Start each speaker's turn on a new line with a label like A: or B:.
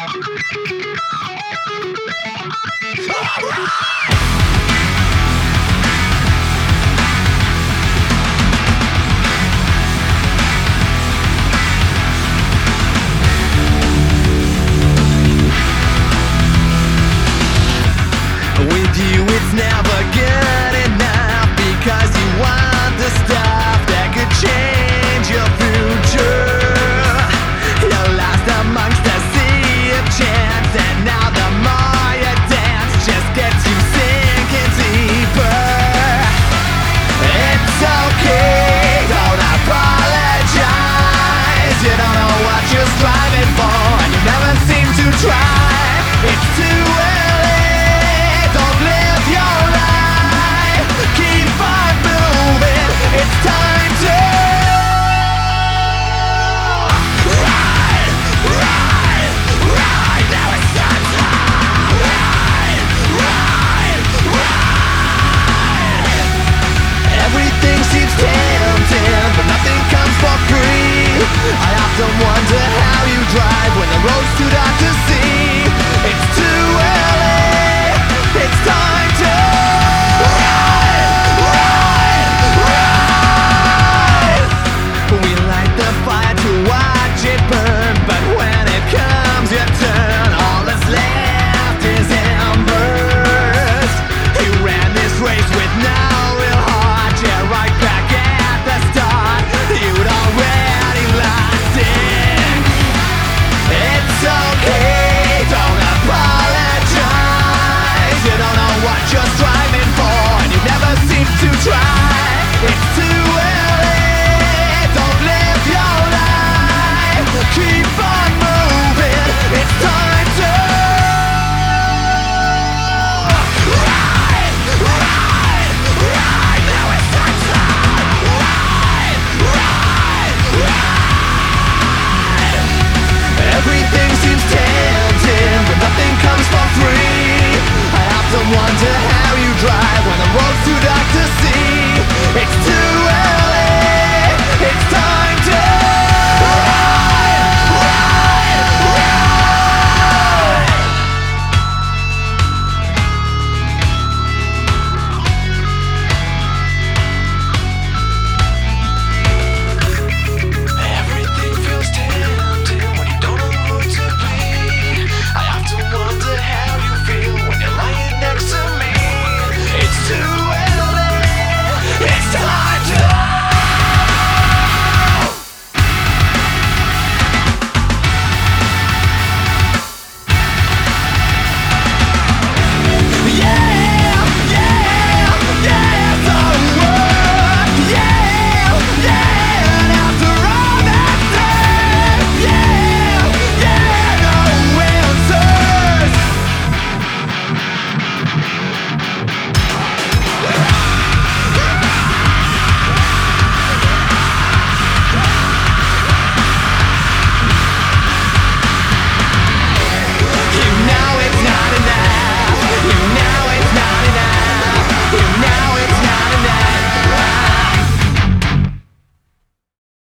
A: With you it's never good enough, because you want the stuff that could change your future. You're lost amongst a sea of chance, and now the more you dance just gets you sinking deeper. It's okay, don't apologize. You don't know what you're striving for, and you never seem to try. It's too